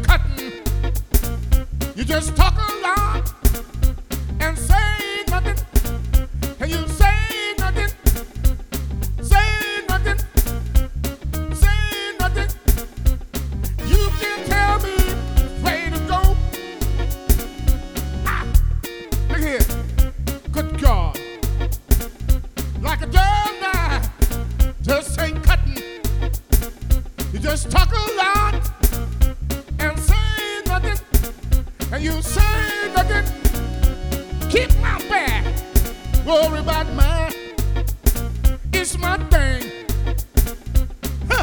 cutting. You just talk a lot and say nothing. And you say nothing. Say nothing. Say nothing. You can tell me where to go. Ah, look here. Good God. Like a dull knife, just ain't cutting. You just talk a lot and say nothing. And you say nothing. Keep my back. Worry about mine. It's my thing. Huh.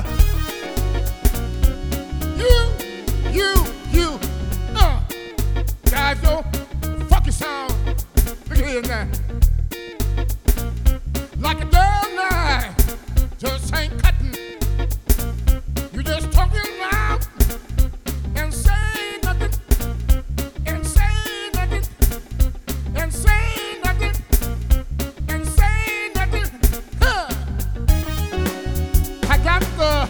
You. Guys, yo, fuck your sound. Look at here now. Like a dull knife, just ain't cutting. You just talking loud and say nothing. And say nothing. And say nothing. And say nothing. Huh. I got the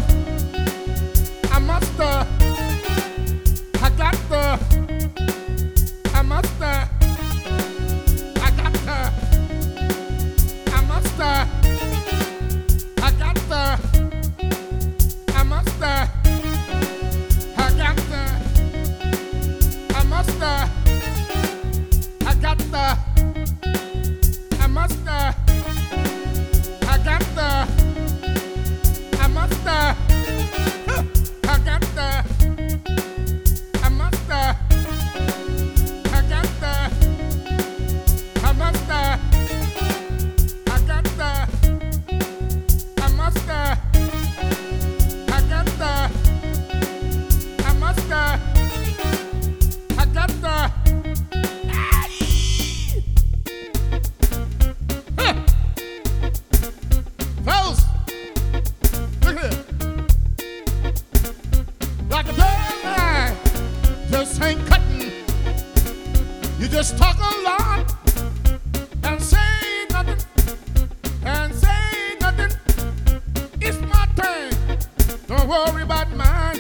ain't cutting. You just talk a lot and say nothing. And say nothing. It's my turn. Don't worry about mine.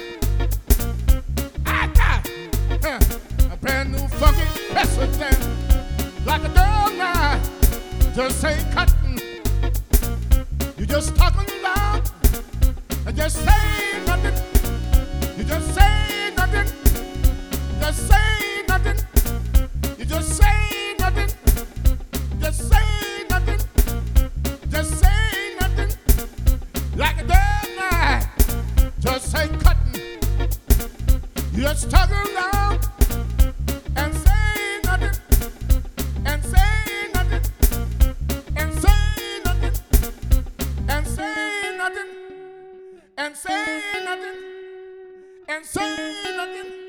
I got a brand new funky president. Like a dull knife, just ain't cutting. You just talking loud and just say nothing. You just say nothing. Just say nothing. You just say nothing. Just say nothing. Just say nothing. Like a dull knife, just ain't cutting. You just talk around and say nothing. And say nothing. And say nothing. And say nothing. And say nothing. And say nothing.